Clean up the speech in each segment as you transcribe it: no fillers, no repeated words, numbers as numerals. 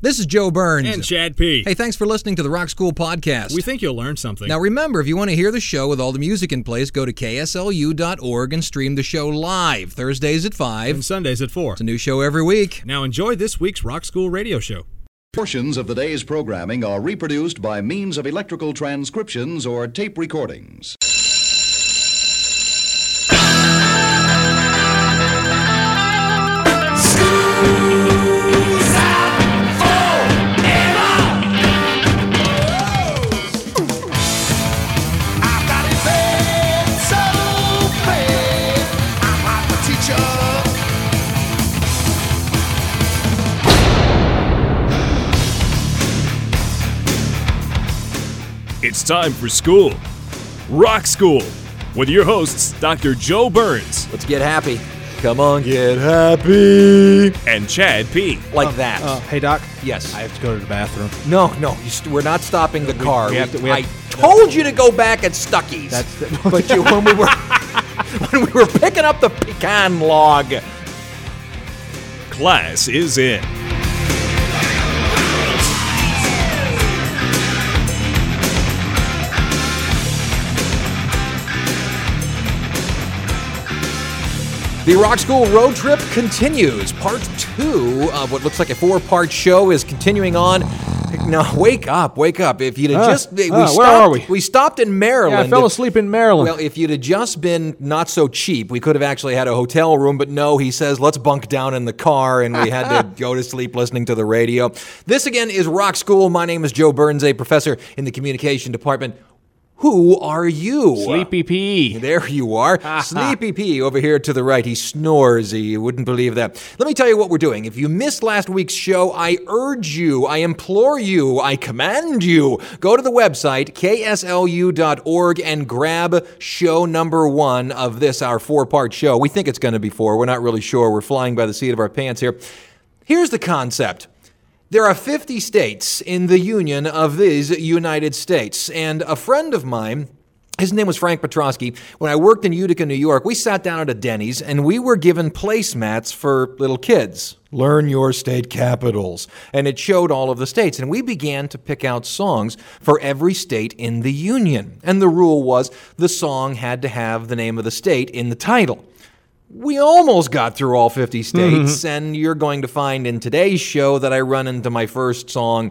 This is Joe Burns. And Chad P. Hey, thanks for listening to the Rock School Podcast. We think you'll learn something. Now remember, if you want to hear the show with all the music in place, go to kslu.org and stream the show live, Thursdays at 5. And Sundays at 4. It's a new show every week. Now enjoy this week's Rock School radio show. Portions of the day's programming are reproduced by means of electrical transcriptions or tape recordings. It's time for school. Rock School. With your hosts, Dr. Joe Burns. Let's get happy. Come on, get happy. And Chad P. Like that. Hey, Doc. Yes. I have to go to the bathroom. No, we're not stopping the car. I told you to go back at Stuckey's. But when we were picking up the pecan log. Class is in. The Rock School Road Trip continues. Part 2 of what looks like a 4-part show is continuing on. Now, wake up. If you'd have where are we? We stopped in Maryland. Yeah, I fell asleep in Maryland. Well, if you'd have just been not so cheap, we could have actually had a hotel room, but no, he says, let's bunk down in the car, and we had to go to sleep listening to the radio. This, again, is Rock School. My name is Joe Burns, a professor in the communication department. Who are you? Sleepy P. There you are. Sleepy P over here to the right. He snores. You wouldn't believe that. Let me tell you what we're doing. If you missed last week's show, I urge you, I implore you, I command you, go to the website, kslu.org, and grab show number 1 of this, our 4-part show. We think it's going to be 4. We're not really sure. We're flying by the seat of our pants here. Here's the concept. There are 50 states in the Union of these United States, and a friend of mine, his name was Frank Petrosky, when I worked in Utica, New York, we sat down at a Denny's, and we were given placemats for little kids. Learn your state capitals. And it showed all of the states, and we began to pick out songs for every state in the Union. And the rule was the song had to have the name of the state in the title. We almost got through all 50 states, and you're going to find in today's show that I run into my first song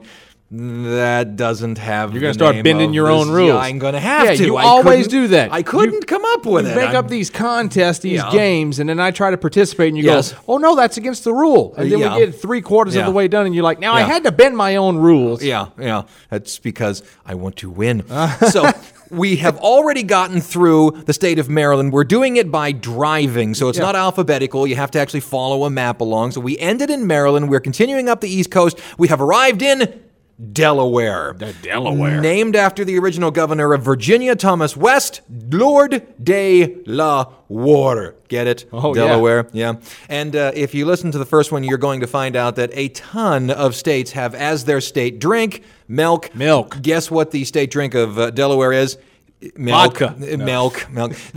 that doesn't have You're going to start bending your own rules. Yeah, I'm going to have to. You always do that. I couldn't come up with it. You make up these contests, these games, and then I try to participate, and you go, oh, no, that's against the rule. And then we get 3/4 of the way done, and you're like, now I had to bend my own rules. Yeah. That's because I want to win. So we have already gotten through the state of Maryland. We're doing it by driving, so it's not alphabetical. You have to actually follow a map along. So we ended in Maryland. We're continuing up the East Coast. We have arrived in Delaware. Delaware. Named after the original governor of Virginia, Thomas West, Lord de la Warr. Get it? Oh, Delaware. Yeah. And if you listen to the first one, you're going to find out that a ton of states have as their state drink milk. Guess what the state drink of Delaware is? Milk. Vodka. Milk.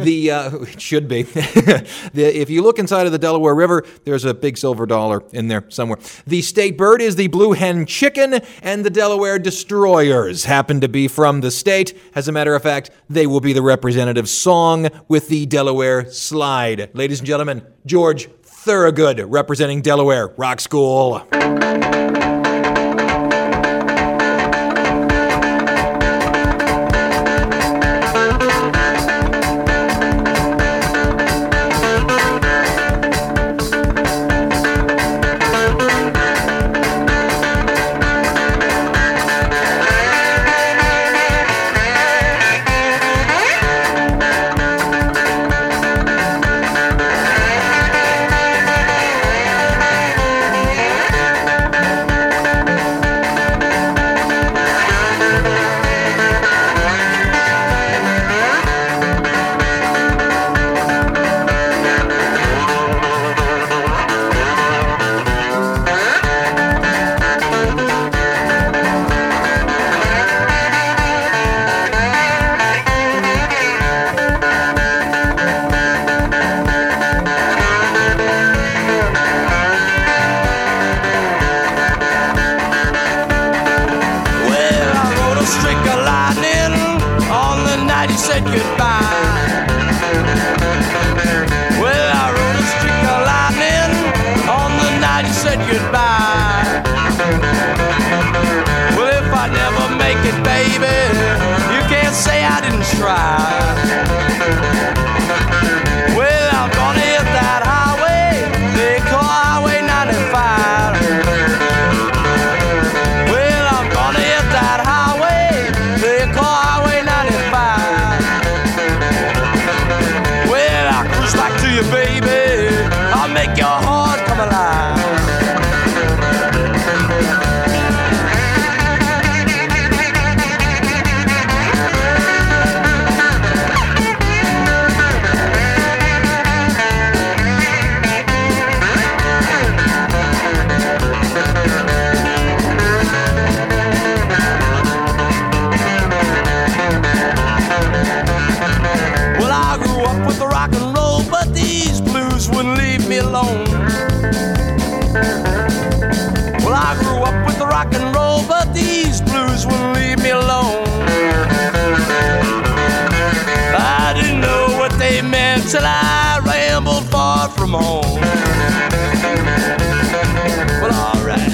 It should be. If you look inside of the Delaware River, there's a big silver dollar in there somewhere. The state bird is the blue hen chicken, and the Delaware Destroyers happen to be from the state. As a matter of fact, they will be the representative song with the Delaware slide. Ladies and gentlemen, George Thorogood representing Delaware. Rock School. he said goodbye. Well, I rode a streak of lightning on the night he said goodbye. Well, if I never make it, baby, you can't say I didn't try. Well, I'm gonna hit that highway they call Highway 95. Well, I'm gonna hit that highway they call Highway 95. Well, I'll cruise back to you, baby. I'll make your heart come alive. With the rock and roll, but these blues wouldn't leave me alone. Well, I grew up with the rock and roll, but these blues wouldn't leave me alone. I didn't know what they meant till I rambled far from home. Well, all right.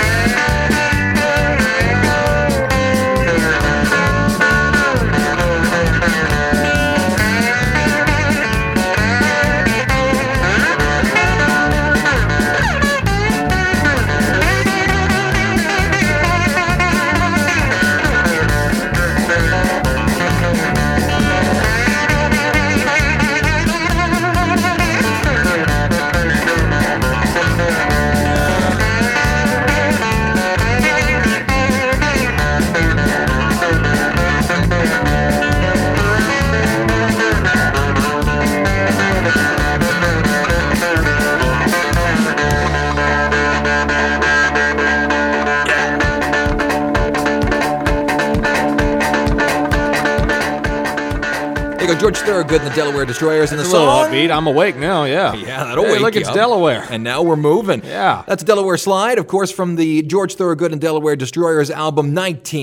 George Thorogood and the Delaware Destroyers in the song. A little upbeat. I'm awake now, yeah. Yeah, that'll wake look, you it's up. Delaware. And now we're moving. Yeah. That's Delaware Slide, of course, from the George Thorogood and Delaware Destroyers album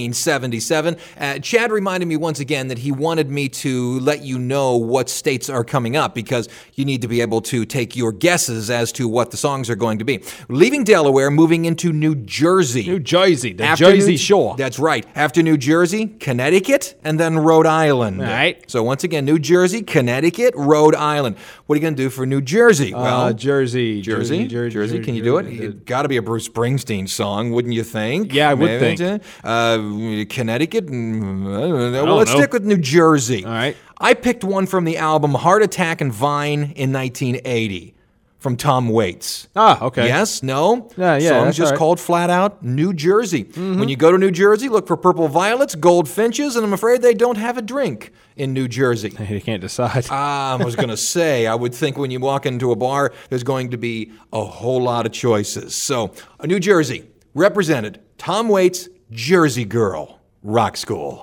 1977. Chad reminded me once again that he wanted me to let you know what states are coming up because you need to be able to take your guesses as to what the songs are going to be. Leaving Delaware, moving into New Jersey. New Jersey, the Jersey Shore. That's right. After New Jersey, Connecticut, and then Rhode Island. All right. So once again, New Jersey, Connecticut, Rhode Island. What are you going to do for New Jersey? Well, Jersey. Can you do it? It's got to be a Bruce Springsteen song, wouldn't you think? Yeah, I would think. Connecticut? Well, let's stick with New Jersey. All right. I picked one from the album Heart Attack and Vine in 1980 from Tom Waits. Ah, okay. Yes? No? Yeah. Song's just called flat out New Jersey. Mm-hmm. When you go to New Jersey, look for purple violets, goldfinches, and I'm afraid they don't have a drink in New Jersey. You can't decide. I was going to say, I would think when you walk into a bar, there's going to be a whole lot of choices. So, New Jersey, represented, Tom Waits, Jersey Girl, Rock School.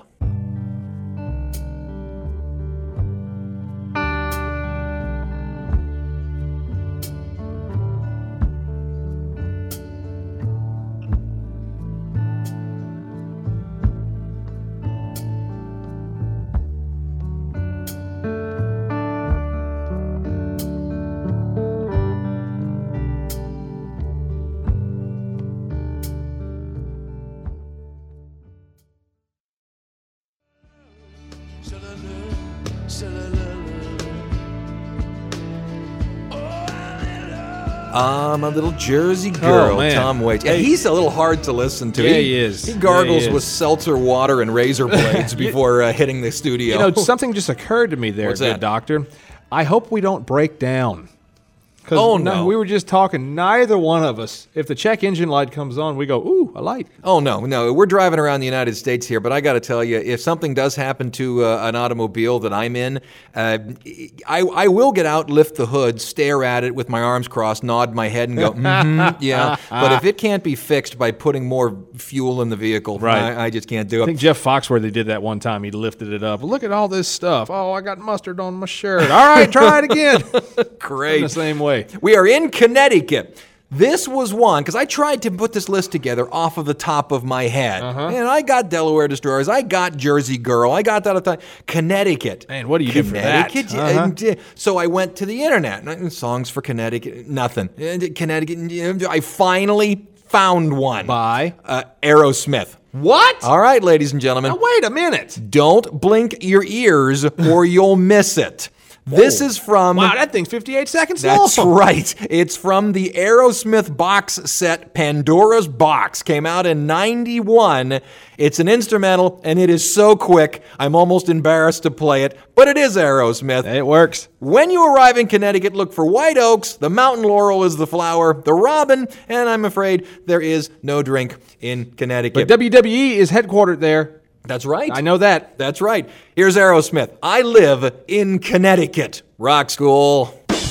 I'm a little Jersey girl, Tom Waits. Yeah, he's a little hard to listen to. Yeah, he is. He gargles with seltzer water and razor blades before hitting the studio. You know, something just occurred to me there, good doctor. I hope we don't break down. Oh, no. We were just talking, neither one of us, if the check engine light comes on, we go, ooh, a light. Oh, no. We're driving around the United States here, but I got to tell you, if something does happen to an automobile that I'm in, I will get out, lift the hood, stare at it with my arms crossed, nod my head and go, yeah. But if it can't be fixed by putting more fuel in the vehicle, right. I just can't do it. I think Jeff Foxworthy did that one time. He lifted it up. Look at all this stuff. Oh, I got mustard on my shirt. All right, try it again. Great. In the same way. We are in Connecticut. This was one, because I tried to put this list together off of the top of my head. And I got Delaware Destroyers. I got Jersey Girl. I got that. Connecticut. Man, what do you do for that? So I went to the internet. Songs for Connecticut. Nothing. Connecticut. I finally found one. By? Aerosmith. What? All right, ladies and gentlemen. Now, wait a minute. Don't blink your ears or you'll miss it. This is from... Wow, that thing's 58 seconds long. That's right. It's from the Aerosmith box set, Pandora's Box. Came out in 91. It's an instrumental, and it is so quick, I'm almost embarrassed to play it, but it is Aerosmith. It works. When you arrive in Connecticut, look for white oaks. The mountain laurel is the flower, the robin, and I'm afraid there is no drink in Connecticut. But WWE is headquartered there. That's right. I know that. That's right. Here's Aerosmith. I live in Connecticut. Rock School.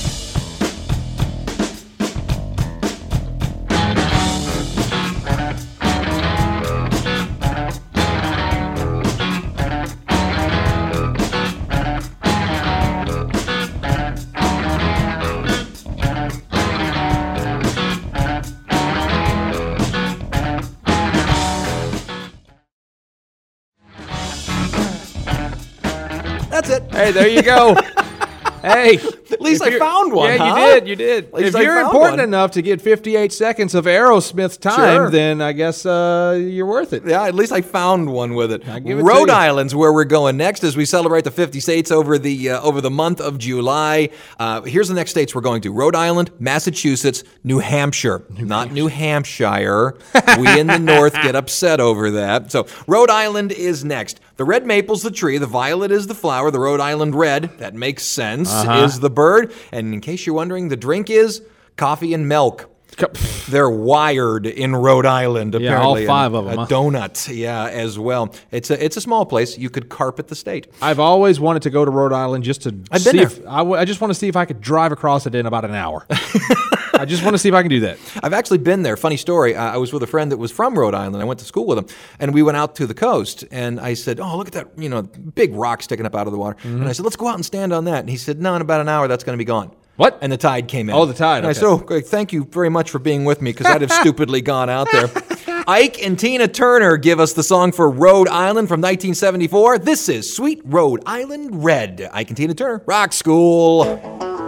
That's it. Hey, there you go. Hey. At least I found one, Yeah, you did. If you're important enough to get 58 seconds of Aerosmith's time, then I guess you're worth it. Yeah, at least I found one with it. Give it Rhode to you. Island's where we're going next as we celebrate the 50 states over the month of July. Here's the next states we're going to. Rhode Island, Massachusetts, New Hampshire. Not New Hampshire. We in the North get upset over that. So Rhode Island is next. The red maple's the tree. The violet is the flower. The Rhode Island red, that makes sense, is the bird. And in case you're wondering, the drink is coffee and milk. They're wired in Rhode Island, apparently. Yeah, all 5 of them. A donut, as well. It's a small place. You could carpet the state. I've always wanted to go to Rhode Island just to I've see been if I just want to see if I could drive across it in about an hour. I just want to see if I can do that. I've actually been there. Funny story. I was with a friend that was from Rhode Island. I went to school with him, and we went out to the coast. And I said, "Oh, look at that! Big rock sticking up out of the water." And I said, "Let's go out and stand on that." And he said, "No, in about an hour, that's going to be gone." What? And the tide came in. Oh, the tide. And I said, "Oh, great. Thank you very much for being with me, because I'd have stupidly gone out there." Ike and Tina Turner give us the song for Rhode Island from 1974. This is Sweet Rhode Island Red. Ike and Tina Turner, Rock School.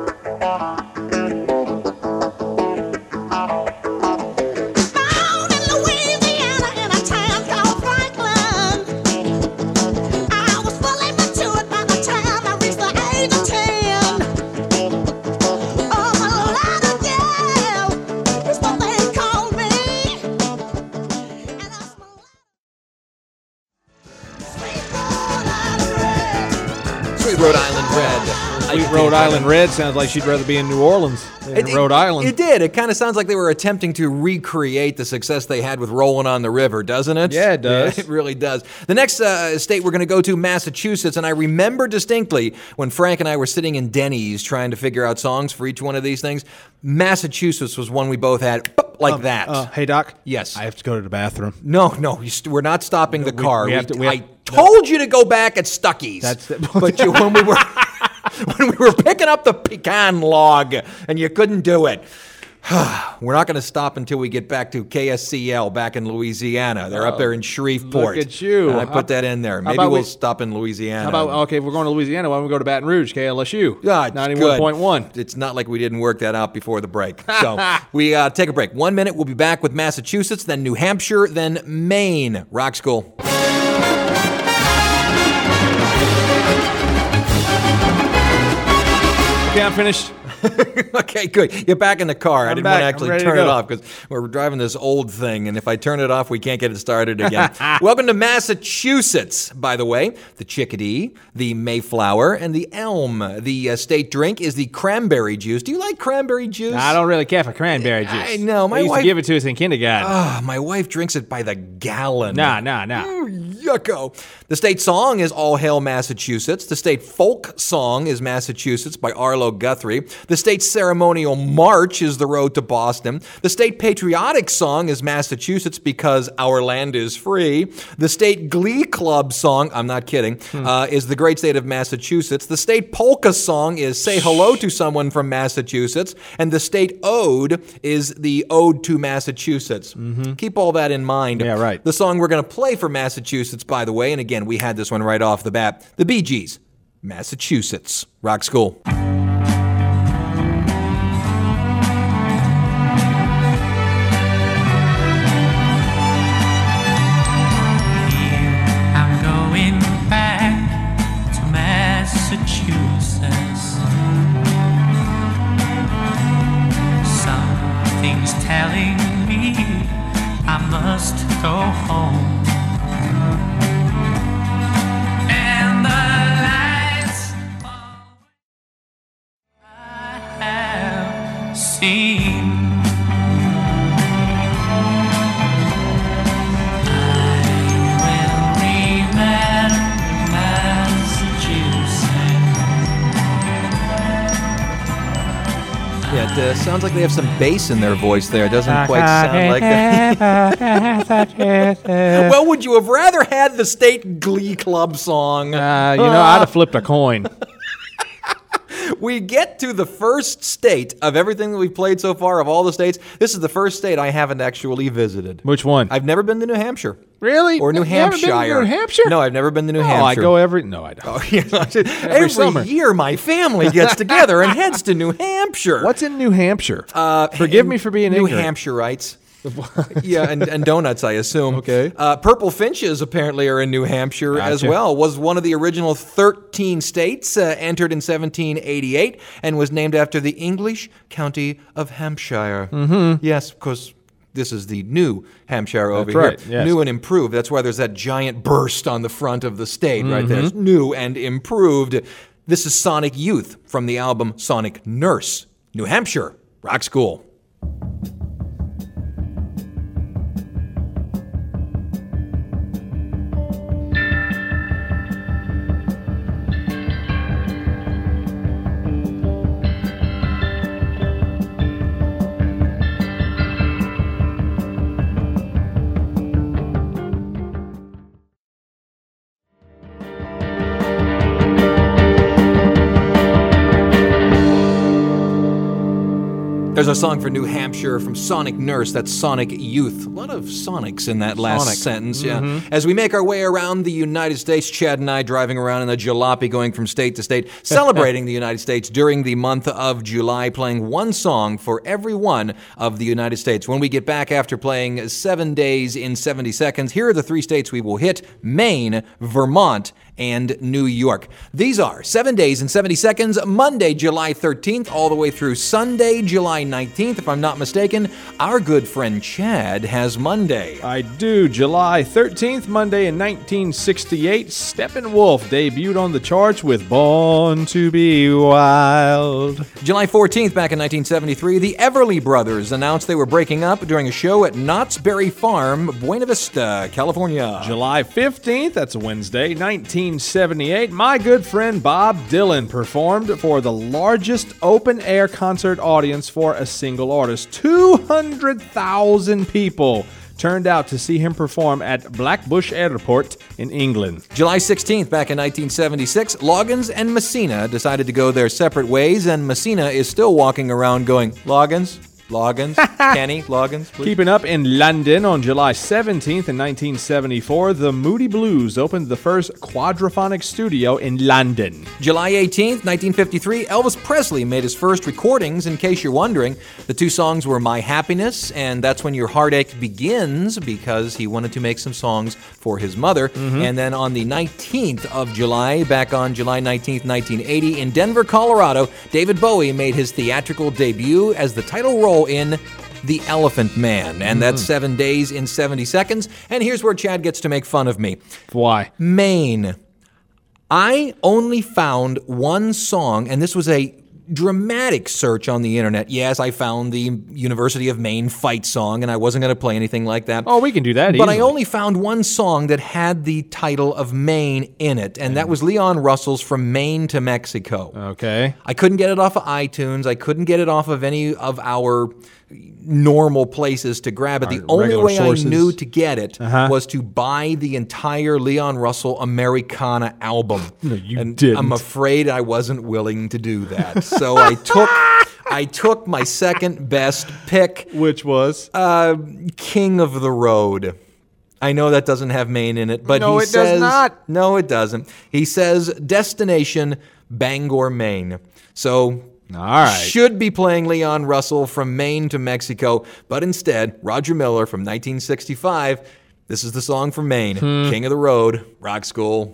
Rhode Island Red. Sweet Rhode Island Red sounds like she'd rather be in New Orleans than in Rhode Island. It did. It kind of sounds like they were attempting to recreate the success they had with Rolling on the River, doesn't it? Yeah, it does. Yeah, it really does. The next state we're going to go to, Massachusetts, and I remember distinctly when Frank and I were sitting in Denny's trying to figure out songs for each one of these things. Massachusetts was one we both had like that. Hey, Doc. Yes. I have to go to the bathroom. No, we're not stopping the car. I told you to go back at Stuckey's. But when we were... when we were picking up the pecan log and you couldn't do it. We're not going to stop until we get back to KSCL back in Louisiana. They're up there in Shreveport. Look at you. And I put that in there. Maybe we'll stop in Louisiana. If we're going to Louisiana, why don't we go to Baton Rouge, KLSU? 91.1. It's not like we didn't work that out before the break. So we take a break. 1 minute. We'll be back with Massachusetts, then New Hampshire, then Maine. Rock School. Okay, I'm finished. Okay, good. Get back in the car. I didn't want to actually turn it off because we're driving this old thing, and if I turn it off, we can't get it started again. Welcome to Massachusetts, by the way. The chickadee, the mayflower, and the elm. The state drink is the cranberry juice. Do you like cranberry juice? I don't really care for cranberry juice. I know. They used to give it to us in kindergarten. My wife drinks it by the gallon. Nah. Yucko. The state song is All Hail Massachusetts. The state folk song is Massachusetts by Arlo Guthrie. The state ceremony ceremonial march is the road to Boston. The state patriotic song is Massachusetts because our land is free. The state glee club song, I'm not kidding, is the great state of Massachusetts. The state polka song is Say Hello to Someone from Massachusetts. And the state ode is the Ode to Massachusetts. Keep all that in mind. Yeah, right. The song we're going to play for Massachusetts, by the way, and again, we had this one right off the bat, the Bee Gees, Massachusetts. Rock School. I'm going back to Massachusetts. Something's telling me I must go home. And the lights I have seen, Yeah, it sounds like they have some bass in their voice there. It doesn't quite sound like that. Well, would you have rather had the state glee club song? I'd have flipped a coin. We get to the first state of everything that we've played so far, of all the states. This is the first state I haven't actually visited. Which one? I've never been to New Hampshire. Really? Or New Hampshire. You haven't been to New Hampshire? No, I've never been to New Hampshire. I go every... No, I don't. Oh, yeah. Every summer. year, my family gets together and heads to New Hampshire. What's in New Hampshire? Forgive me for being ignorant. New Hampshireites. Yeah, and donuts, I assume. Okay. Purple finches apparently are in New Hampshire as well. Was one of the original 13 states, entered in 1788, and was named after the English county of Hampshire. Mm-hmm. Yes, because this is the New Hampshire over here. Right, yes. New and improved. That's why there's that giant burst on the front of the state right there. It's new and improved. This is Sonic Youth from the album Sonic Nurse. New Hampshire. Rock School. There's a song for New Hampshire from Sonic Nurse. That's Sonic Youth. A lot of Sonics in that last sentence, yeah. As we make our way around the United States, Chad and I driving around in a jalopy going from state to state, celebrating the United States during the month of July, playing one song for every one of the United States. When we get back after playing 7 days in 70 seconds, here are the 3 states we will hit: Maine, Vermont, and New York. These are 7 days and 70 seconds, Monday, July 13th, all the way through Sunday, July 19th. If I'm not mistaken, our good friend Chad has Monday. I do. July 13th, Monday in 1968, Steppenwolf debuted on the charts with Born to Be Wild. July 14th, back in 1973, the Everly Brothers announced they were breaking up during a show at Knott's Berry Farm, Buena Vista, California. July 15th, that's a Wednesday, 1978, my good friend Bob Dylan performed for the largest open-air concert audience for a single artist. 200,000 people turned out to see him perform at Blackbush Airport in England. July 16th, back in 1976, Loggins and Messina decided to go their separate ways, and Messina is still walking around going, Loggins, Kenny, Loggins, please. Keeping up in London on July 17th in 1974, the Moody Blues opened the first quadraphonic studio in London. July 18th, 1953, Elvis Presley made his first recordings, in case you're wondering. The 2 songs were My Happiness and That's When Your Heartache Begins, because he wanted to make some songs for his mother. And then on the 19th of July, back on July 19th, 1980, in Denver, Colorado, David Bowie made his theatrical debut as the title role in The Elephant Man, and that's 7 days in 70 seconds. And here's where Chad gets to make fun of me. Why? Maine. I only found one song, and this was a dramatic search on the internet, yes, I found the University of Maine fight song, and I wasn't going to play anything like that. Oh, we can do that But easily. I only found one song that had the title of Maine in it, and that was Leon Russell's From Maine to Mexico. Okay. I couldn't get it off of iTunes. I couldn't get it off of any of our normal places to grab it. The only regular way sources. I knew to get it was to buy the entire Leon Russell Americana album. No, you and didn't. I'm afraid I wasn't willing to do that. So I took my second best pick, Which was? King of the Road. I know that doesn't have Maine in it, but No, he it does says not. No, it doesn't. He says destination Bangor, Maine. So All right. should be playing Leon Russell From Maine to Mexico, but instead Roger Miller from 1965. This is the song from Maine, King of the Road, Rock School.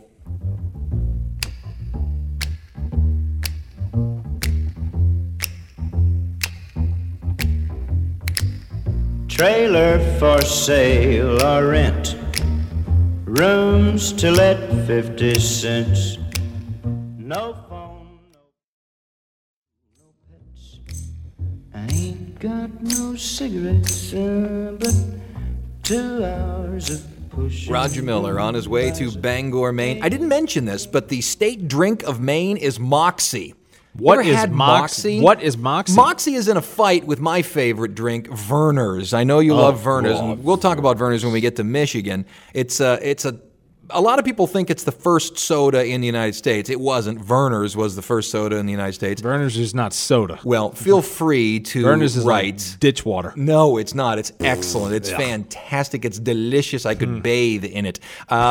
Trailer for sale or rent. Rooms to let 50 cents. No phone, no pets. I ain't got no cigarettes, but 2 hours of pushing. Roger Miller on his way to Bangor, Maine. I didn't mention this, but the state drink of Maine is Moxie. What You ever is had Moxie? What is Moxie? Moxie is in a fight with my favorite drink, Verner's. I know you love Verner's, and we'll talk about Verner's when we get to Michigan. It's a lot of people think it's the first soda in the United States. It wasn't. Verner's was the first soda in the United States. Verner's is not soda. Well, feel free to Verner's is write. like ditch water. No, it's not. It's excellent. It's fantastic. It's delicious. I could bathe in it.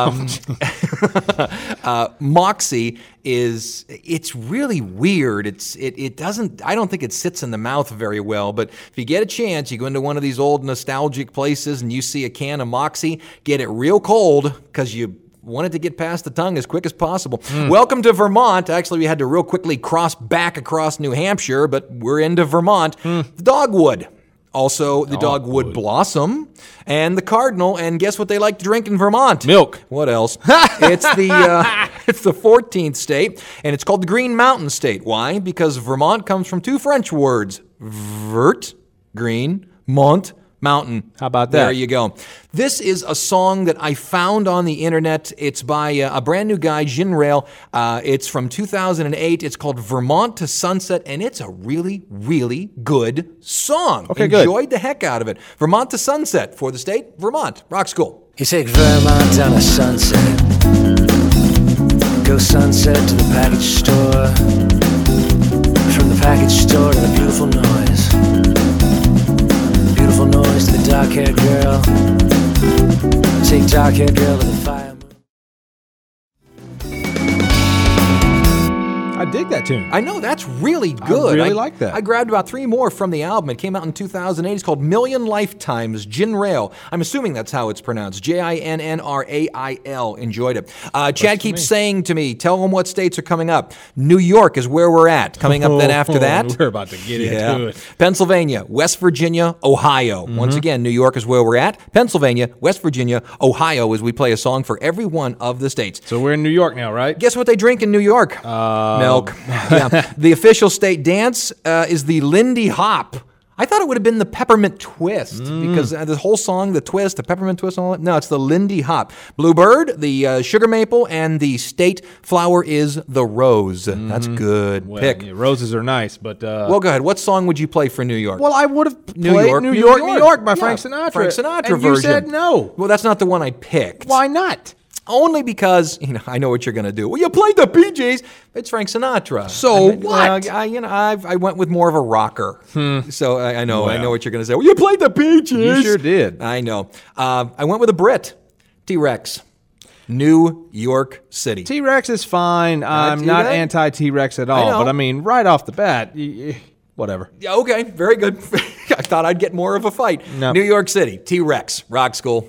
Moxie it's really weird. It doesn't, I don't think it sits in the mouth very well, but if you get a chance, you go into one of these old nostalgic places and you see a can of Moxie, get it real cold because you want it to get past the tongue as quick as possible. Welcome to Vermont. Actually, we had to real quickly cross back across New Hampshire, but we're into Vermont. The dogwood. Also, the dogwood blossom and the cardinal. And guess what they like to drink in Vermont? Milk. What else? It's the 14th state, and it's called the Green Mountain State. Why? Because Vermont comes from two French words: vert, green, mont, mountain. How about that? There you go. This is a song that I found on the internet. It's by a brand new guy, Jin Rail. It's from 2008. It's called Vermont to Sunset, and it's a really, really good song. Okay, good. Enjoyed the heck out of it. Vermont to Sunset for the state, Vermont. Rock School. You take Vermont down a sunset. Go sunset to the package store. From the package store to the beautiful noise. Beautiful noise to the dark-haired girl. Take dark-haired girl to the fire. I dig that tune. I know, that's really good. really like that. I grabbed about 3 more from the album. It came out in 2008. It's called Million Lifetimes, Jin Rail. I'm assuming that's how it's pronounced. Jinnrail. Enjoyed it. Chad keeps saying to me, tell them what states are coming up. New York is where we're at. Coming up then after that. We're about to get into it. Pennsylvania, West Virginia, Ohio. Once again, New York is where we're at. Pennsylvania, West Virginia, Ohio, as we play a song for every one of the states. So we're in New York now, right? Guess what they drink in New York? Milk. Yeah. The official state dance is the Lindy Hop. I thought it would have been the Peppermint Twist because the whole song, the twist, the Peppermint Twist, and all that. No, it's the Lindy Hop. Bluebird, the sugar maple, and the state flower is the rose. That's good. Well, Pick. yeah, roses are nice, but... Well, go ahead. What song would you play for New York? Well, I would have played New York New York by Yeah, Frank Sinatra. Frank Sinatra and version. you said no. Well, that's not the one I picked. Why not? Only because, I know what you're going to do. Well, you played the Bee Gees. It's Frank Sinatra. So what? I went with more of a rocker. So I know what you're going to say. Well, you played the Bee Gees. You sure did. I know. I went with a Brit. T-Rex. New York City. T-Rex is fine. I'm not anti-T-Rex at all. know. But I mean, right off the bat, whatever. Yeah, okay, very good. I thought I'd get more of a fight. No. New York City. T-Rex. Rock School.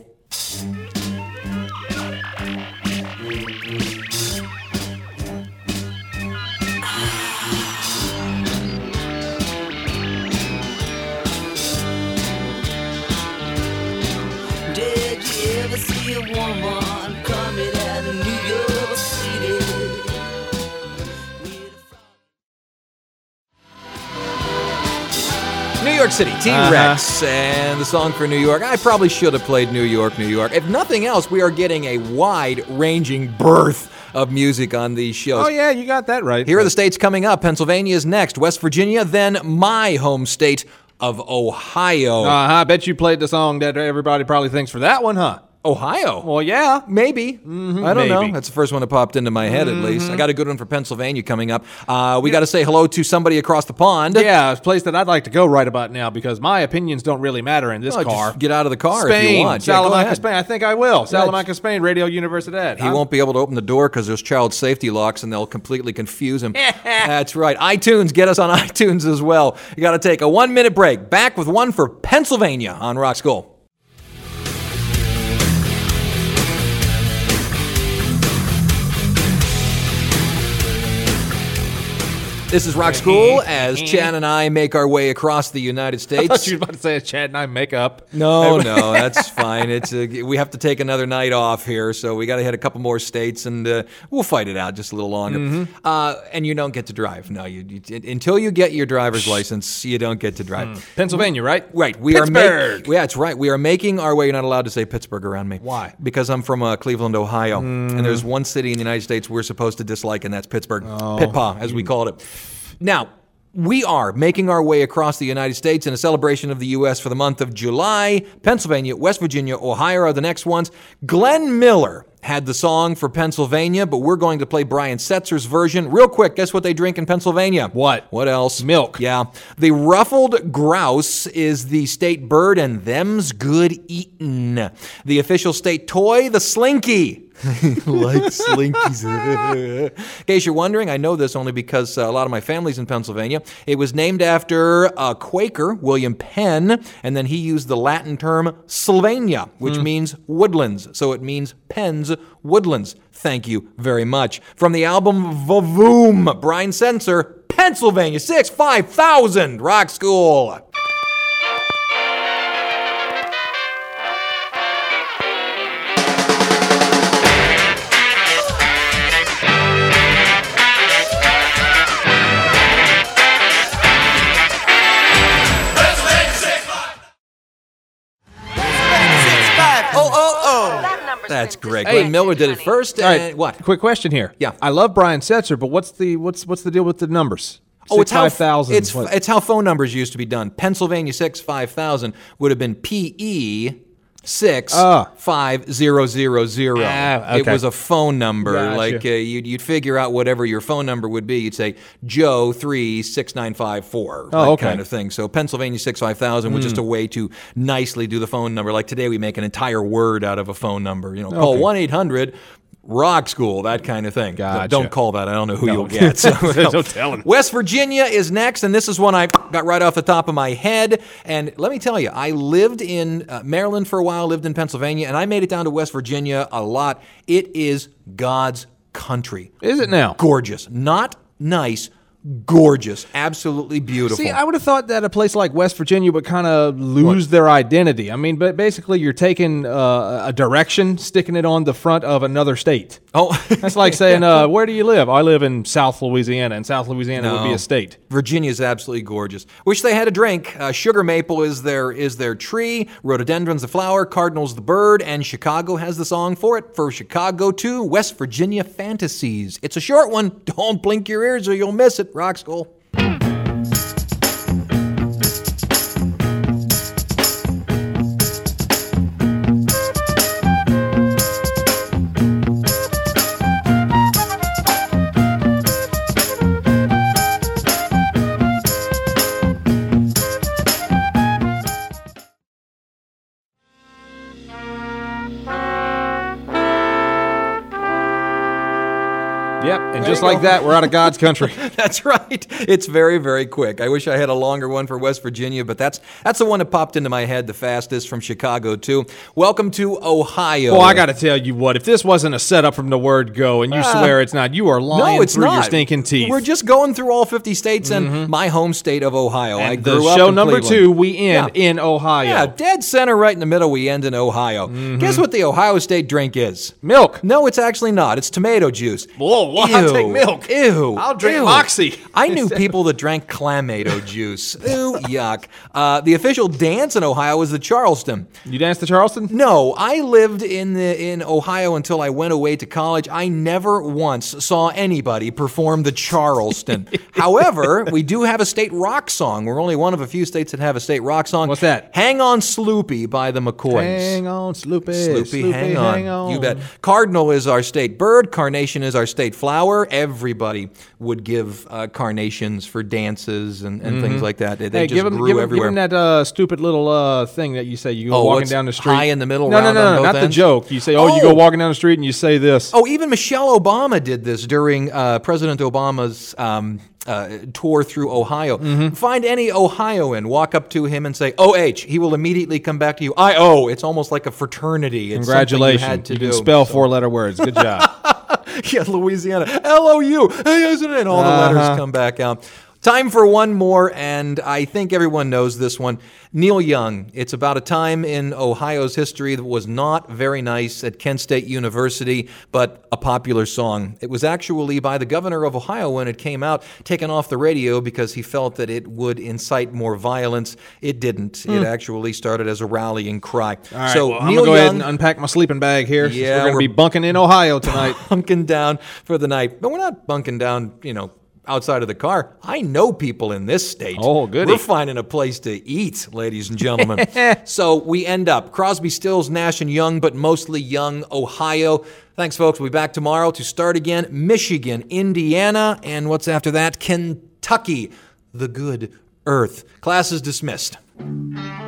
Did you ever see a woman coming out of New York City? City, T-Rex, and the song for New York. I probably should have played New York, New York. If nothing else, we are getting a wide-ranging berth of music on these shows. Oh, yeah, you got that right. Here are the states coming up. Pennsylvania is next, West Virginia, then my home state of Ohio. I bet you played the song that everybody probably thinks for that one, huh? Ohio? Well, yeah. Maybe. I don't know. That's the first one that popped into my head, at least. I got a good one for Pennsylvania coming up. We got to say hello to somebody across the pond. Yeah, it's a place that I'd like to go right about now because my opinions don't really matter in this car. Just get out of the car Spain, if you want. Salamanca, Spain. I think I will. Salamanca, Spain, Radio Universidad. He won't be able to open the door because there's child safety locks and they'll completely confuse him. That's right. iTunes, get us on iTunes as well. You got to take a 1-minute break. Back with one for Pennsylvania on Rock School. This is Rock School as Chad and I make our way across the United States. I thought you were about to say Chad and I make up. No, that's fine. It's we have to take another night off here, so we got to hit a couple more states, and we'll fight it out just a little longer. And you don't get to drive. No, you until you get your driver's license, you don't get to drive. Pennsylvania, right? Right. Pittsburgh. Yeah, that's right. We are making our way. You're not allowed to say Pittsburgh around me. Why? Because I'm from Cleveland, Ohio, and there's one city in the United States we're supposed to dislike, and that's Pittsburgh. Pitpaw, as we called it. Now, we are making our way across the United States in a celebration of the U.S. for the month of July. Pennsylvania, West Virginia, Ohio are the next ones. Glenn Miller had the song for Pennsylvania, but we're going to play Brian Setzer's version. Real quick, guess what they drink in Pennsylvania? What? What else? Milk. Yeah. The ruffled grouse is the state bird, and them's good eatin'. The official state toy, the slinky. Like slinkies. In case you're wondering, I know this only because a lot of my family's in Pennsylvania. It was named after a Quaker, William Penn, and then he used the Latin term Sylvania, which means woodlands. So it means Penn's Woodlands. Thank you very much. From the album Vavoom, Brian Setzer, Pennsylvania 65000 Rock School. That's great. Glenn Miller did it first. All right, what? Quick question here. Yeah. I love Brian Setzer, but what's the deal with the numbers? Oh, it's how 5,000. It's how phone numbers used to be done. Pennsylvania 65000 would have been PE 65000. Okay. It was a phone number. Gotcha. Like you'd figure out whatever your phone number would be. You'd say Joe 36954. Oh, okay. Kind of thing. So Pennsylvania 65000 was just a way to nicely do the phone number. Like today we make an entire word out of a phone number. Call 1-800 Rock School, that kind of thing. Gotcha. Don't call that. I don't know who you'll get. So, No telling. West Virginia is next, and this is one I got right off the top of my head. And let me tell you, I lived in Maryland for a while, lived in Pennsylvania, and I made it down to West Virginia a lot. It is God's country. Is it now? Gorgeous. Not nice. Gorgeous. Absolutely beautiful. See, I would have thought that a place like West Virginia would kind of lose their identity. I mean, but basically you're taking a direction, sticking it on the front of another state. Oh. That's like saying, where do you live? I live in South Louisiana, and South Louisiana would be a state. Virginia is absolutely gorgeous. Wish they had a drink. Sugar maple is their tree, rhododendron's the flower, cardinal's the bird, and Chicago has the song for it. For Chicago 2, West Virginia Fantasies. It's a short one. Don't blink your ears or you'll miss it. Rock School. Yep, and just like that, we're out of God's country. That's right. It's very, very quick. I wish I had a longer one for West Virginia, but that's the one that popped into my head the fastest from Chicago, too. Welcome to Ohio. Well, I got to tell you what, if this wasn't a setup from the word go, and you swear it's not, you are lying through your stinking teeth. We're just going through all 50 states and my home state of Ohio. And I grew up show in number Cleveland. 2, we end in Ohio. Yeah, dead center right in the middle, we end in Ohio. Guess what the Ohio State drink is? Milk. No, it's actually not. It's tomato juice. Whoa. Why Ew. take milk? Ew. I'll drink Ew. Moxie. I knew people that drank Clamato juice. Ooh, yuck. The official dance in Ohio is the Charleston. You danced the Charleston? No, I lived in Ohio until I went away to college. I never once saw anybody perform the Charleston. However, we do have a state rock song. We're only one of a few states that have a state rock song. What's that? Hang On Sloopy by the McCoys. Hang on, Sloopy. Sloopy, hang on. You bet. Cardinal is our state bird. Carnation is our state flower. Everybody would give carnations for dances and things like that. They Hey, just grew everywhere. Give him that stupid little thing that you say. You go walking what's down the street. high in the middle, No, round on both not the ends? joke. You say, you go walking down the street and you say this. Oh, even Michelle Obama did this during President Obama's tour through Ohio. Find any Ohioan, walk up to him and say, OH. He will immediately come back to you, I-O. It's almost like a fraternity. It's Congratulations. something you had to you do. can spell 4-letter words. Good job. Yeah, Louisiana. L-O-U. And all the letters come back out. Time for one more, and I think everyone knows this one. Neil Young. It's about a time in Ohio's history that was not very nice at Kent State University, but a popular song. It was actually by the governor of Ohio when it came out, taken off the radio because he felt that it would incite more violence. It didn't. It actually started as a rallying cry. All right, so well, I'm Neil going to go ahead Young, and unpack my sleeping bag here. Since Yeah, we're going to be bunking in Ohio tonight. bunking down for the night. But we're not bunking down, outside of the car. I know people in this state. Oh, goody. We're finding a place to eat, ladies and gentlemen. So we end up Crosby, Stills, Nash & Young, but mostly Young, Ohio. Thanks, folks. We'll be back tomorrow to start again. Michigan, Indiana, and what's after that? Kentucky, the good earth. Class is dismissed.